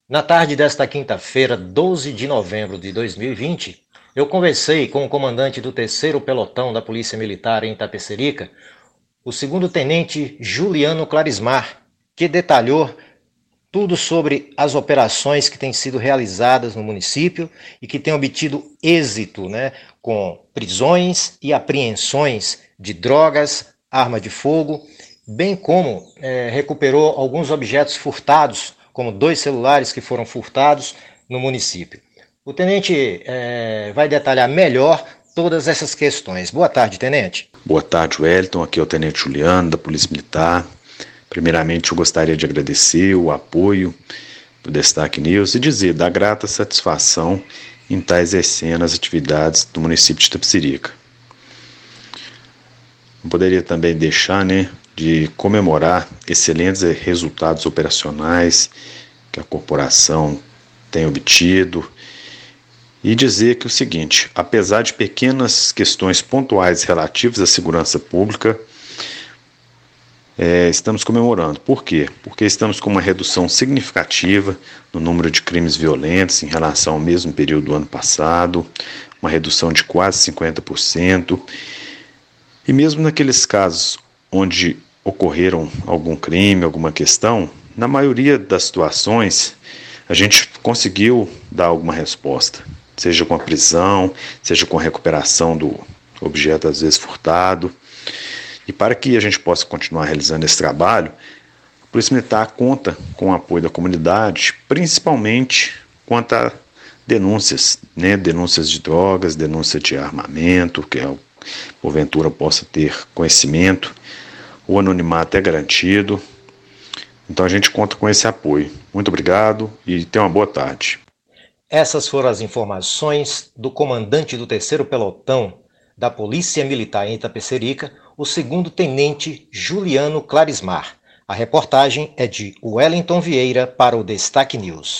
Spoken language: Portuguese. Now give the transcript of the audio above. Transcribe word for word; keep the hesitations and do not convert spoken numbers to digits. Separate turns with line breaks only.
Na tarde desta quinta-feira, doze de novembro de dois mil e vinte, eu conversei com o comandante do terceiro pelotão da Polícia Militar em Itapecerica, o segundo tenente Juliano Clarismar, que detalhou tudo sobre as operações que têm sido realizadas no município e que têm obtido êxito, né, com prisões e apreensões de drogas, arma de fogo, bem como é, recuperou alguns objetos furtados, como dois celulares que foram furtados no município. O tenente é, vai detalhar melhor todas essas questões. Boa tarde, tenente.
Boa tarde, Wellington. Aqui é o tenente Juliano, da Polícia Militar. Primeiramente, eu gostaria de agradecer o apoio do Destaque News e dizer da grata satisfação em estar exercendo as atividades do município de Itapecerica. Não poderia também deixar, né, de comemorar excelentes resultados operacionais que a corporação tem obtido e dizer que é o seguinte, apesar de pequenas questões pontuais relativas à segurança pública, É, estamos comemorando. Por quê? Porque estamos com uma redução significativa no número de crimes violentos em relação ao mesmo período do ano passado, uma redução de quase cinquenta por cento. E mesmo naqueles casos onde ocorreram algum crime, alguma questão, na maioria das situações a gente conseguiu dar alguma resposta, seja com a prisão, seja com a recuperação do objeto às vezes furtado. E para que a gente possa continuar realizando esse trabalho, a Polícia Militar conta com o apoio da comunidade, principalmente quanto a denúncias, né? denúncias de drogas, denúncia de armamento, que é, porventura possa ter conhecimento, o anonimato é garantido. Então a gente conta com esse apoio. Muito obrigado e tenha uma boa tarde.
Essas foram as informações do comandante do terceiro pelotão da Polícia Militar em Itapecerica, o segundo tenente Juliano Clarismar. A reportagem é de Wellington Vieira para o Destaque News.